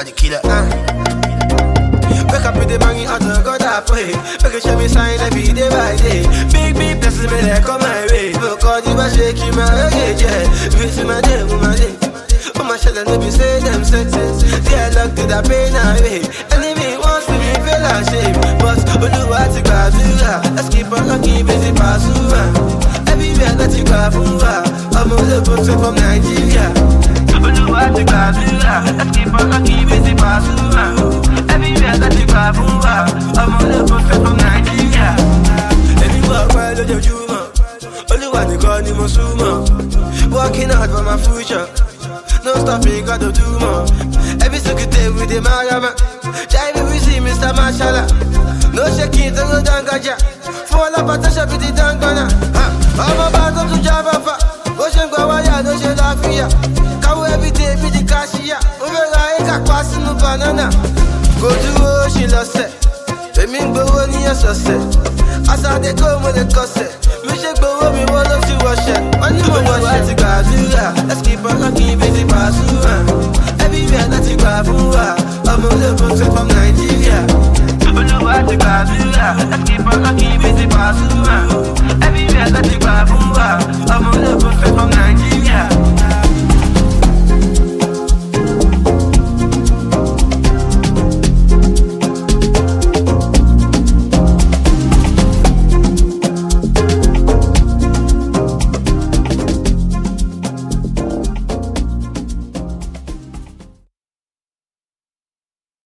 not the killer. Wake up with the money out of God I pray. Make you show me sign every day by day. Big blessings me that come my way. Because you are shaking my luggage, yeah. Visit my day, my day. Oh my shell and let me say them senses. Yeah, luck to that pain away. Enemy wants to me feel ashamed. But Oluwa ti gbàdúrà. Let's keep on rocking, busy Pasuma. Everywhere that you go from I'm on the boat from Nigeria. Oluwa ti gbàdúrà. Let's keep on rocking, busy Pasuma. Everywhere that you go from I'm on the boat from Nigeria. Anywhere I go, Juma. Oluwa ti call ni mo sumo. Working hard for my future. No stopping, gotta do more. Every single day with the Marama. Driving we see Mr. Mashallah. No shaking to go down gaja. Fall up at the shop with the dangana. I'm about to Java. Ocean Gawaya, no shade of fear. Cow every day with the cashier. Over like a passing no banana. Go to ocean, lost it. They mean go on your success. As I they go with the cussette. Me roll up to wash it. On you want to go. Let's keep on rocking, busy Pasuma. Everywhere that you go from I'm on the boat from Nigeria. Let's keep on rocking, busy Pasuma.